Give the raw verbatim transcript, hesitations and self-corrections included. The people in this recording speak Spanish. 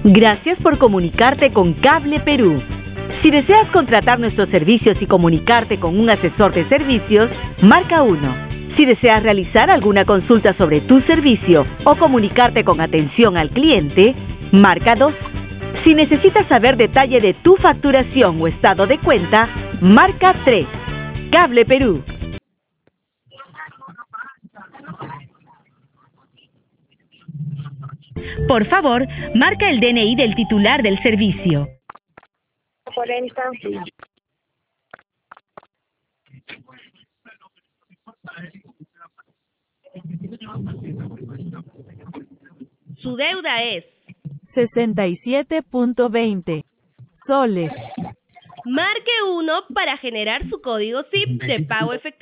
Gracias por comunicarte con Cable Perú. Si deseas contratar nuestros servicios y comunicarte con un asesor de servicios, marca uno. Si deseas realizar alguna consulta sobre tu servicio o comunicarte con atención al cliente, marca dos. Si necesitas saber detalle de tu facturación o estado de cuenta, marca tres. Cable Perú. Por favor, marca el D N I del titular del servicio. cuarenta. Su deuda es sesenta y siete punto veinte soles. Marque uno para generar su código S I P de pago efectivo.